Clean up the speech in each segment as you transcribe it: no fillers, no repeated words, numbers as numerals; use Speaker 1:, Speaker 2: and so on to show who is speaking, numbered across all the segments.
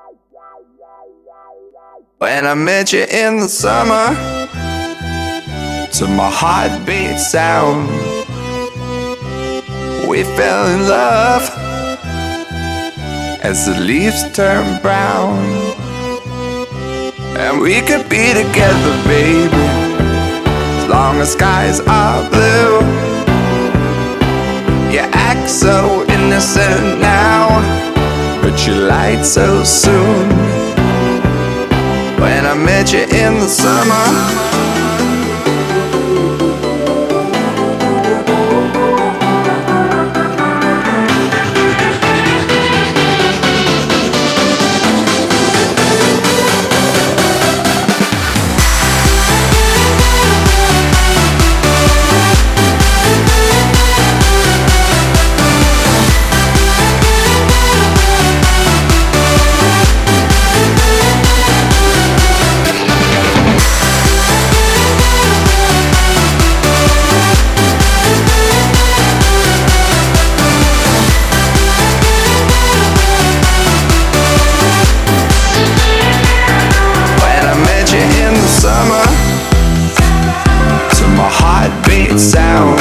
Speaker 1: When I met you in the summer, to my heartbeat sound, we fell in love as the leaves turn brown. And we could be together, baby, as long as skies are blue. You act so innocent now, but you lied so soon. When I met you in the summer, sound,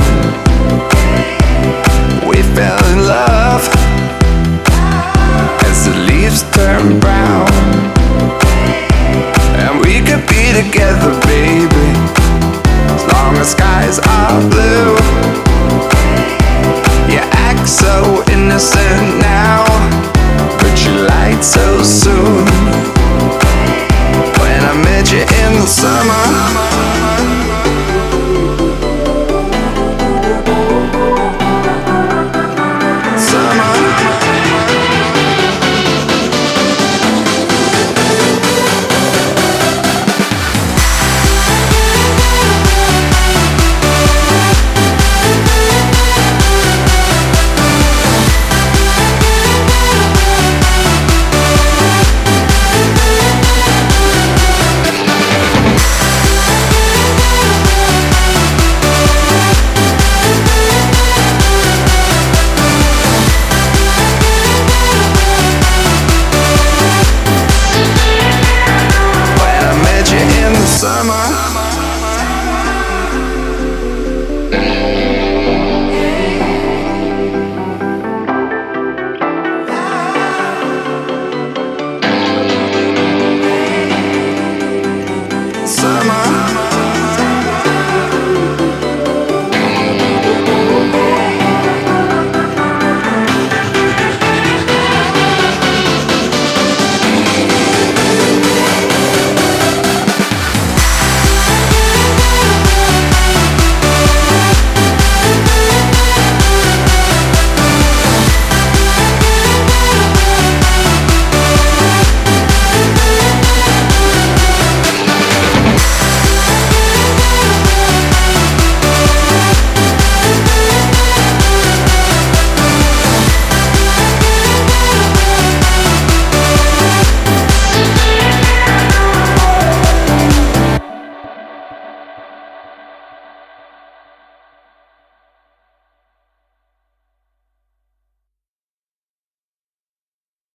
Speaker 1: we fell in love as the leaves turn brown. And we could be together, baby, as long as skies are blue. You act so innocent now, but you lied so soon. When I met you in the summer,